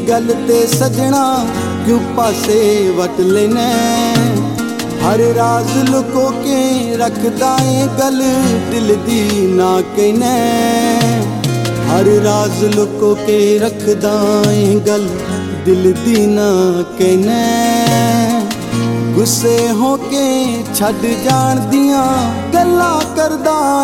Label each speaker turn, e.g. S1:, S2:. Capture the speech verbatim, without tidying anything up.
S1: गल ते सजना क्यों पासे वट लेना। हर राज लुको के रखदा ए गल दिल दी ना कहना। हर राज लुको के रखदा ए गल दिल दी ना कहना। गुस्से हो के छड़ जान दियां गल्लां करदा